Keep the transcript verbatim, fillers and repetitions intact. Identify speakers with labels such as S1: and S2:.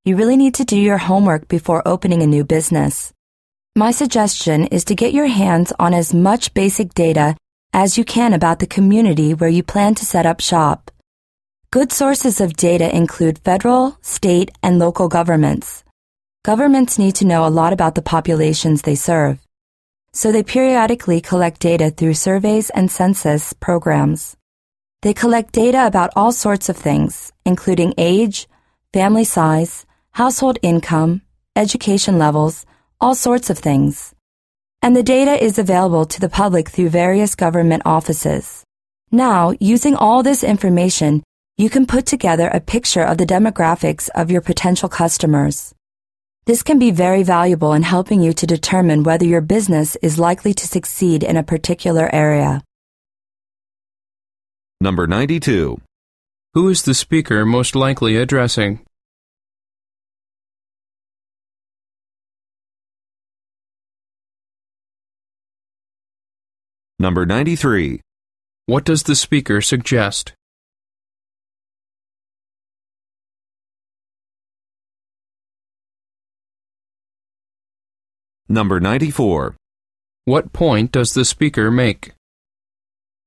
S1: you really need to do your homework before opening a new business. My suggestion is to get your hands on as much basic data as you can about the community where you plan to set up shop. Good sources of data include federal, state, and local governments. Governments need to know a lot about the populations they serve, so they periodically collect data through surveys and census programs. They collect data about all sorts of things, including age, family size, household income, education levels, all sorts of things. And the data is available to the public through various government offices. Now, using all this information, you can put together a picture of the demographics of your potential customers. This can be very valuable in helping you to determine whether your business is likely to succeed in a particular area.
S2: Number ninety-two.
S3: Who is the speaker most likely addressing?
S2: Number ninety-three.
S3: What does the speaker suggest?
S2: Number ninety-four.
S3: What point does the speaker make?